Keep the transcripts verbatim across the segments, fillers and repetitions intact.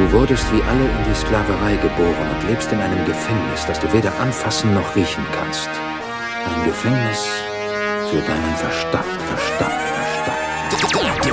Du wurdest wie alle in die Sklaverei geboren und lebst in einem Gefängnis, das du weder anfassen noch riechen kannst. Ein Gefängnis für deinen Verstand, Verstand, Verstand.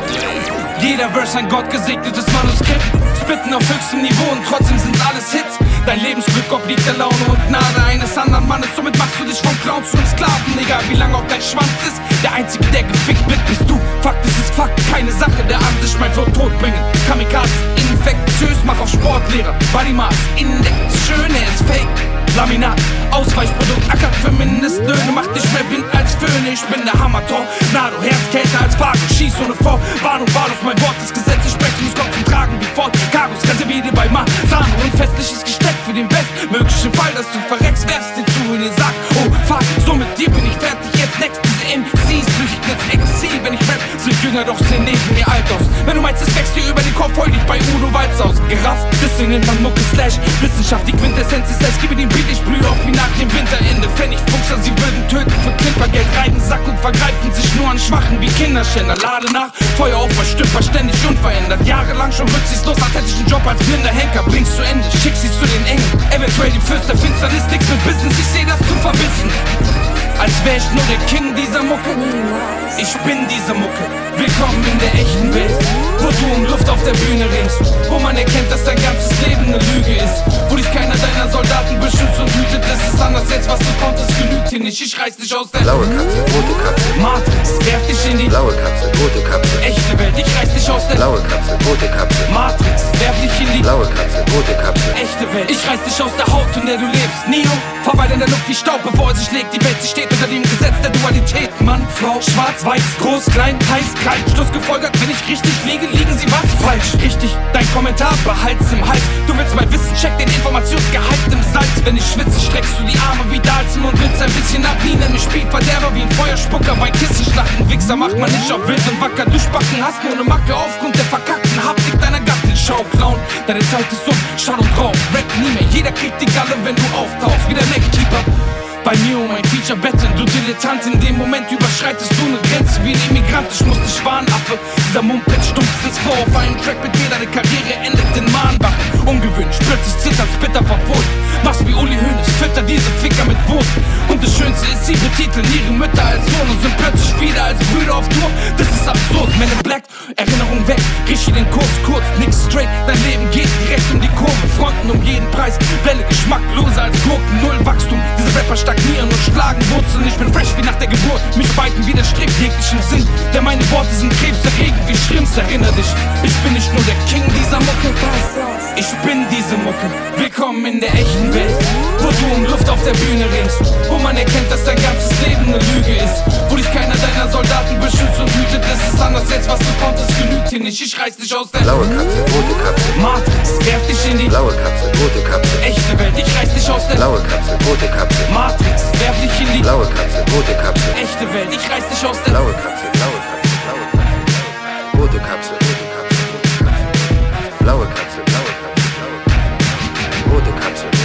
Jeder Verse ein gottgesegnetes Manuskript. Spitten auf höchstem Niveau und trotzdem sind's alles Hits. Dein Lebensglück obliegt der Laune und Gnade eines anderen Mannes. Somit machst du dich vom Clown zu einem Sklaven. Egal wie lang auch dein Schwanz ist, der Einzige, der gefickt wird, bist du. Fakt ist, ist Fakt, keine Sache der Ansicht. Mein Flow tot bringen, Kamikaze, infektiös, mach auf Sportlehrer. Body Mass, Index, Schöne ist Fake. Laminat, Ausweichprodukt, ackert für Mindestlöhne, macht nicht mehr Wind als Föhne. Ich bin der Hammer-Tornado, Herz kälter als Wagen, schieß ohne Vorwarnung, wahllos, mein Wort ist Gesetz, ich spreche und es kommt zum Tragen wie Ford. Cargos, reserviere bei Masano und festliches Gesteck für den bestmöglichen Fall, dass du verreckst, werfst dir zu in den Sack. Oh fuck, so mit dir bin ich fertig, jetzt next, diese M Cs flüchten ins Exil, wenn ich rap, sind jünger, doch sehen neben mir alt aus. Wenn du meinst, es wächst dir über den Kopf, hol dich bei Udo Walz aus. Gerafft, bisschen nennt man Mucke Slash, Wissenschaft, die Quintessenz ist es, gebe den Beat, ich blühe auf wie nach dem Winterende. Pfennigfuchser, sie würden töten für Clippergeld, reiben Sack und vergreifen sich nur an Schwachen wie Kinderschänder. Lade nach, Feuer auf, verstümper, ständig unverändert. Jahrelang schon rücksichtslos, als hätte ich einen Job als blinder Henker. Bring's zu Ende, schick sie zu den Engen. Eventuell die Fürst der Finsternis, nix mit Business, ich seh das zu verbissen. Als wär ich nur der King dieser Mucke. Ich bin diese Mucke. Willkommen in der echten Welt, wo du um Luft auf der Bühne ringst, wo man erkennt, dass dein ganzes Leben eine Lüge ist, wo dich keiner deiner Soldaten beschützt und hütet. Es ist anders jetzt, was du konntest, genügt hier nicht. Ich reiß dich aus der Blaue Katze, rote Katze, Matrix, werf dich in die blaue Katze, rote Katze, echte Welt. Ich reiß dich aus der blaue Katze, rote Katze, Matrix, werf dich in die blaue Katze, rote Katze, echte Welt. Ich reiß dich aus der Haut, in der du lebst. Neo, verweilt in der Luft wie Staub, bevor er sich legt. Die Welt, sie steht unter dem Gesetz der Dualität. Mann, Frau, schwarz, weiß, groß, klein, heiß, kalt. Schluss gefolgert, wenn ich richtig liege, liegen sie was falsch. Richtig, dein Kommentar behalt's im Hals. Du willst mal wissen, check den Informationsgehalt im Salz. Wenn ich schwitze, streckst du die Arme wie Dalzen und willst ein bisschen abniehen. Nenn mich Spielverderber wie ein Feuerspucker bei Kissenschlachten. Wichser macht man nicht auf wild und wacker. Du Spacken hast nur ne Macke aufgrund der verkackten Haptik deiner Gattenschau. Clown, deine Zeit ist um, Schall und Rauch. Rap nie mehr, jeder kriegt die Galle, wenn du auftauchst. Wie der Neckkeeper. Bei mir um ein Feature betteln, du Dilettant. In dem Moment überschreitest du ne Grenze wie ein Immigrant. Ich muss dich warnen, Affe. Dieser Mumpet stumpft ins vor auf einen Track mit mir. Deine Karriere endet in Mahnwachen. Ungewöhnlich, plötzlich zittert's bitter verfolgt. Machst wie Uli Hoeneß, fütter diese Ficker mit Wurst. Und das Schönste ist, sie betiteln ihre Mütter als Sohn und sind plötzlich wieder als Brüder auf Tour. Das ist absurd, Men in Black, Erinnerung weg. Richte den Kurs kurz, nix straight. Dein Leben geht direkt um die Kurve. Fronten um jeden Preis, Welle geschmackloser als Gurken. Null Wachstum, diese Rapper stagnieren und schlagen Wurzeln. Ich bin fresh wie nach der Geburt, mich beiden widerstrebt jeglichem Sinn. Denn meine Worte sind krebserregend wie Schrimps, erinner dich. Ich bin nicht nur der King dieser Mucke, ich bin diese Mucke. Willkommen in der echten Welt, wo du um Luft auf der Bühne ringst, wo man erkennt, dass dein ganzes Leben eine Lüge ist, wo dich keiner deiner Soldaten beschützt und hütet. Es ist anders jetzt, was du konntest, genügt hier nicht. Ich reiß dich aus der blaue Katze, rote Katze, Matrix, werf dich in die blaue Katze, rote Katze, echte Welt. Ich reiß dich aus der blaue Katze, rote Katze, Matrix, werf dich in die blaue Katze, rote Katze, echte Welt. Ich reiß dich aus der blaue Katze, blaue Katze, blaue Katze, rote Katze, rote Katze, rote Katze, blaue Katze, blaue Katze, blaue Katze, rote Katze, rote Katze.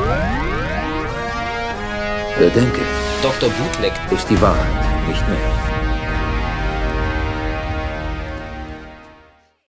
Bedenke, Doktor Bootleg ist die Wahrheit, nicht mehr.